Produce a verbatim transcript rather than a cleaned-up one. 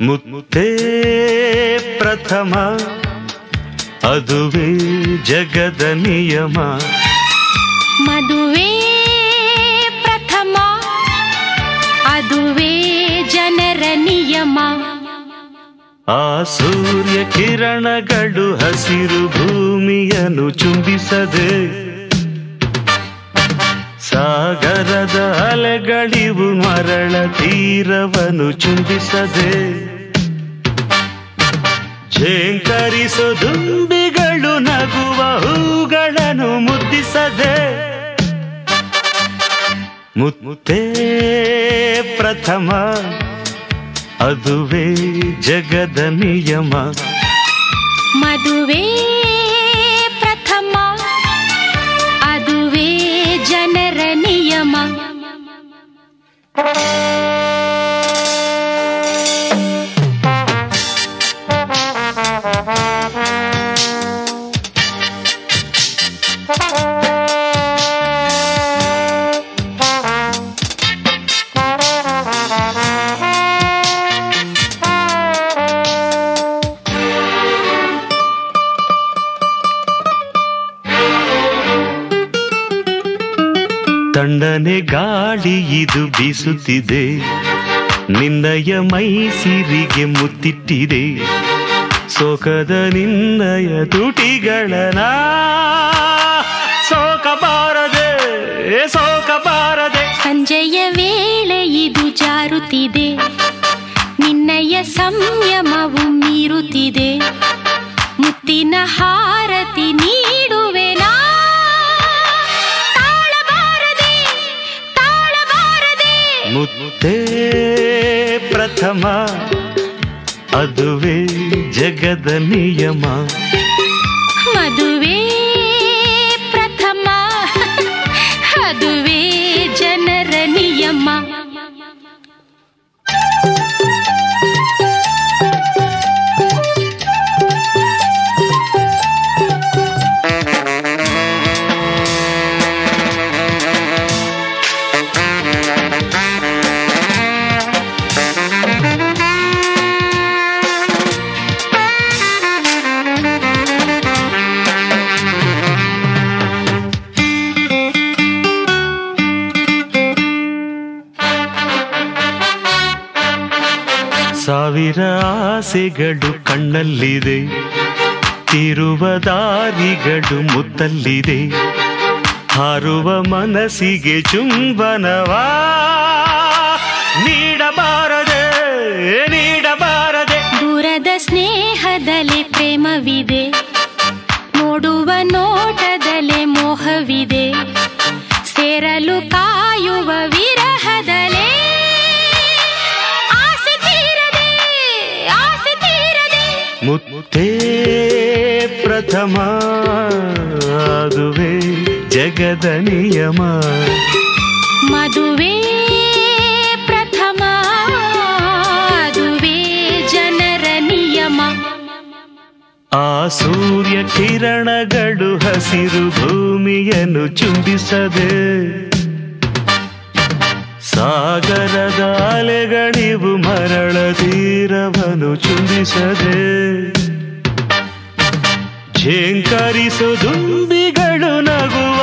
ಮುತ್ತೇ ಪ್ರಥಮ ಅದುವೇ ಜಗದ ನಿಯಮ. ಮದುವೆ ಪ್ರಥಮ ಅದುವೇ ಜನರ ನಿಯಮ. ಆ ಸೂರ್ಯ ಕಿರಣಗಳು ಹಸಿರು ಭೂಮಿಯನ್ನು ಚುಂಬಿಸದೆ, ಸಾಗರದ ಅಲೆಗಳಿವು ಮರಳ ತೀರವನ್ನು ಚುಂಬಿಸದೆ, ಝೇಂಕರಿಸೋ ದುಂಬಿಗಳು ನಗುವ ಹೂಗಳನ್ನು ಮುದ್ದಿಸದೆ. ಮುತ್ತೇ ಪ್ರಥಮ ಅದುವೇ ಜಗದ ನಿಯಮ. ಮದುವೆ ಪ್ರಥಮ ಅದುವೇ ಜನರ ನಿಯಮ. ತಣ್ಣನೆ ಗಾಳಿ ಇದು ಬೀಸುತ್ತಿದೆ, ನಿನ್ನಯ ಮೈ ಸಿರಿಗೆ ಮುತ್ತಿಟ್ಟಿದೆ. ಸೋಕದ ನಿನ್ನಯ ತುಟಿಗಳನ ಸೋಕಬಾರದೆ ಸೋಕಬಾರದೆ. ಸಂಜೆಯ ವೇಳೆ ಇದು ಜಾರುತ್ತಿದೆ, ನಿನ್ನಯ ಸಂಯಮವು ಮೀರುತ್ತಿದೆ. ಮುತ್ತಿನ ಹಾರತಿ ನೀಡುವೆನಾ, ಮುತ್ತೇ ಪ್ರಥಮ ಅದುವೇ ಜಗದ ನಿಯಮ. ಮದುವೆ ಪ್ರಥಮ ಅದುವೇ ಜನರ ನಿಯಮ. ಸಾವಿರ ಆಸೆಗಳು ಕಣ್ಣಲ್ಲಿದೆ, ತಿರುವ ದಾರಿಗಳು ಮುತ್ತಲ್ಲಿದೆ. ಹಾರುವ ಮನಸ್ಸಿಗೆ ಚುಂಬನವಾ ನೀಡಬಾರದೆ ನೀಡಬಾರದೆ. ದೂರದ ಸ್ನೇಹದಲ್ಲಿ ಪ್ರೇಮವಿದೆ, ನೋಡುವ ನೋಟದಲ್ಲೇ ಮೋಹವಿದೆ. ಸೇರಲು ಕಾಯುವ ವಿರಹದಲ್ಲೇ ಆಸೆ ತೀರದೆ ಆಸೆ ತೀರದೆ. ಮುತ್ತೇ ಪ್ರಥಮ ಅದುವೇ ಜಗದ ನಿಯಮ. ಮದುವೆ ಪ್ರಥಮ ಅದುವೇ ಜನರ ನಿಯಮ. ಆ ಸೂರ್ಯ ಕಿರಣಗಳು ಹಸಿರು ಭೂಮಿಯನ್ನು ಚುಂಬಿಸದೆ, ಸಾಗರದ ಅಲೆಗಳಿವು ಮರಳ ತೀರವನ್ನು ಚುಂಬಿಸದೆ. ಝೇಂಕರಿಸೋ ದುಂಬಿಗಳು ನಗುವ